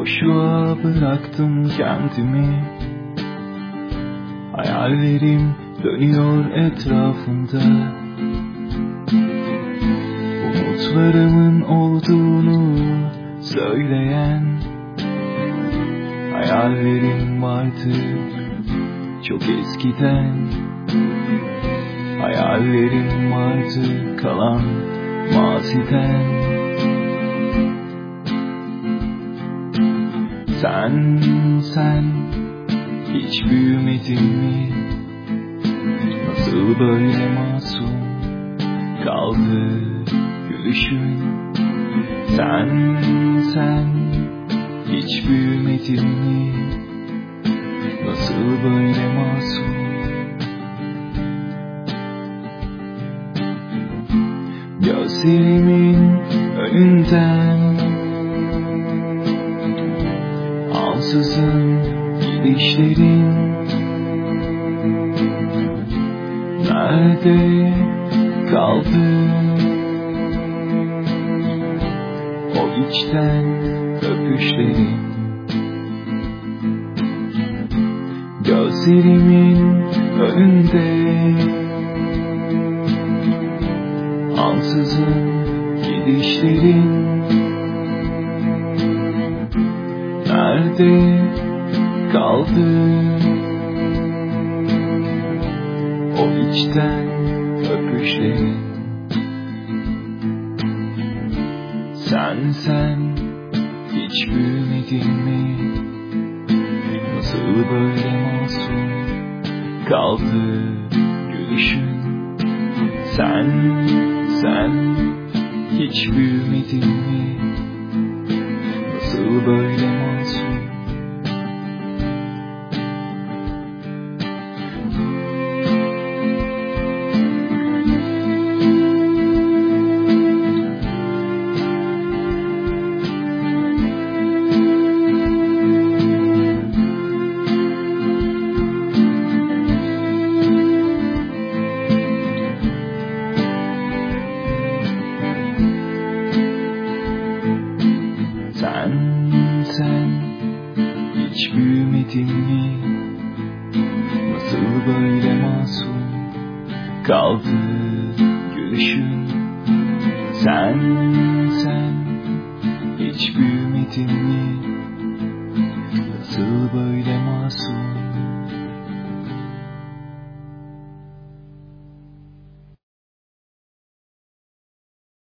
Boşluğa bıraktım kendimi. Hayallerim dönüyor etrafında. Umutlarımın olduğunu söyleyen hayallerim vardı çok eskiden. Hayallerim vardı kalan maziden. Sen hiç büyümedin mi? Nasıl böyle masum kaldı gülüşün? Sen hiç büyümedin mi? Nasıl böyle masum? Gözlerimin önünden ansızın gidişlerin. Nerede kaldı o içten öpüşlerin? Gözlerimin önünde ansızın gidişlerin. Nerede kaldı o içten öpüşlerin? Sen hiç büyümedin mi? Nasıl böyle masum kaldı gülüşün? Sen hiç büyümedin mi? Nasıl böyle masum? Sen hiç büyümedin mi? Nasıl böyle masum kaldı gülüşün? Sen hiç büyümedin mi? Nasıl böyle masum?